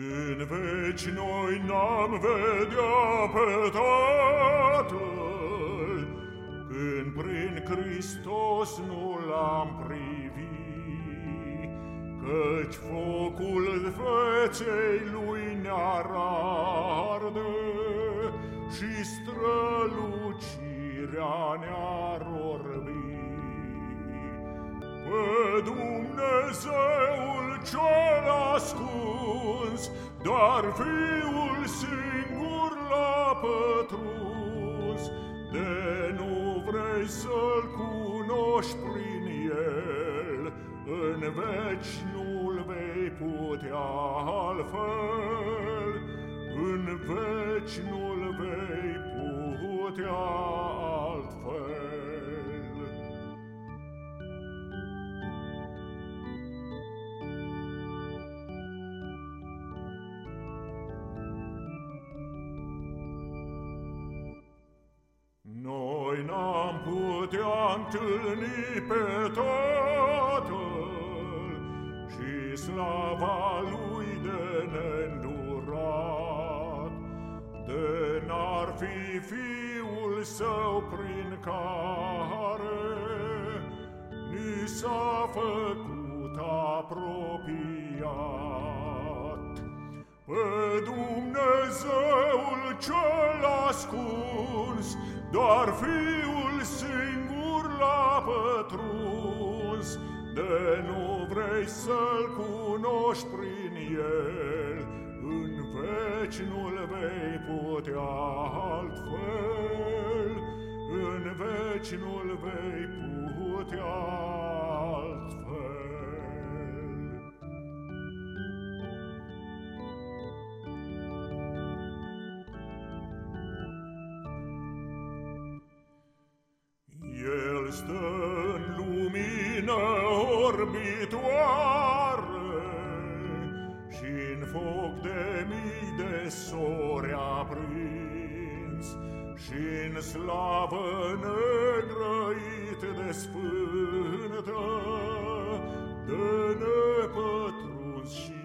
În veci noi n-am vedea pe Tatăl, când prin Hristos nu l-am privit, căci focul feței Lui ne-ar arde și strălucirea ne-ar orbi. Pe Dumnezeul cel ascuns, doar Fiul singur l-a pătruns. De nu vrei să-L cunoști prin El, în veci nu-L vei putea altfel, în veci nu-L vei putea altfel. Noi n-am putea întâlni pe Tatăl și slava Lui de neîndurat, de n-ar fi Fiul Său prin care ni s-a făcut apropiat. Pe Dumnezeul cel ascuns, doar Fiul singur l-a pătruns. De nu vrei să-L cunoști prin El, în veci nu-L vei putea altfel, în veci nu-L vei putea altfel. El stă în lumină orbitoare și-n foc de mii de sori aprins, și-n slavă negrăit de sfântă, de nepătruns și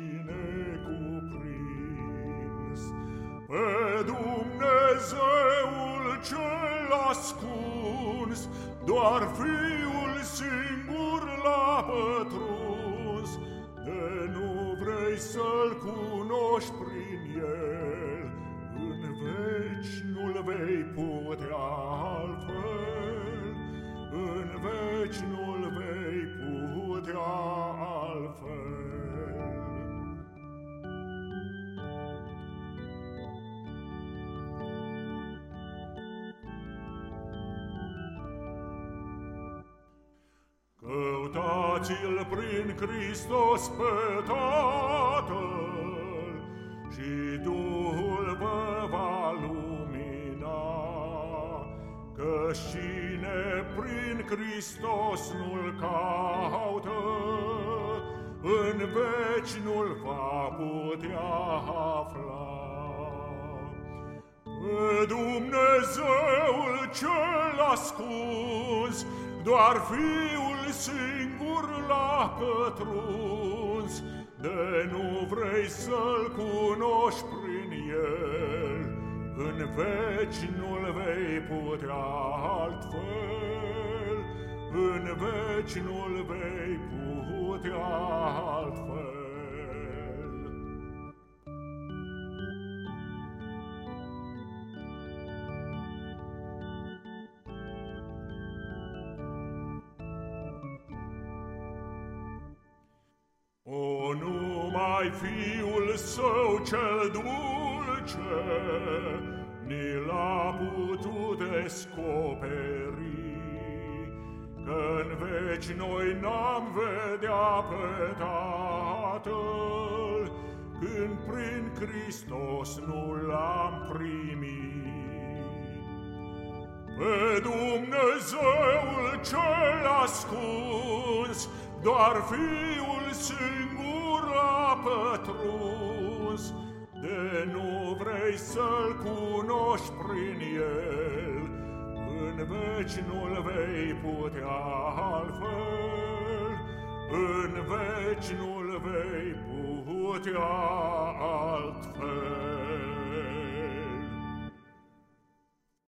necuprins. Pe Dumnezeul cel ascuns, doar Fiul singur l-a pătruns. De nu vrei să-L cunoști prin El, în veci nu-L vei putea altfel, în veci nu-L vei putea altfel. Căutați-L prin Hristos pe Tatăl și Duhul vă va lumina, că cine prin Hristos nu-L caută, în veci nu-L va putea afla. Pe Dumnezeul cel ascuns, doar Fiul singur l-a pătruns. De nu vrei să-L cunoști prin El, în veci nu-L vei putea altfel, în veci nu-L vei putea altfel. O, numai Fiul Său cel dulce ni l-a putut descoperi, că-n veci noi n-am vedea pe Tatăl, când prin Hristos nu l-am primit. Pe Dumnezeul cel ascuns, doar Fiul singur l-a pătruns. De nu vrei să-L cunoști prin El, în veci nu-L vei putea altfel, în veci nu-L vei putea altfel.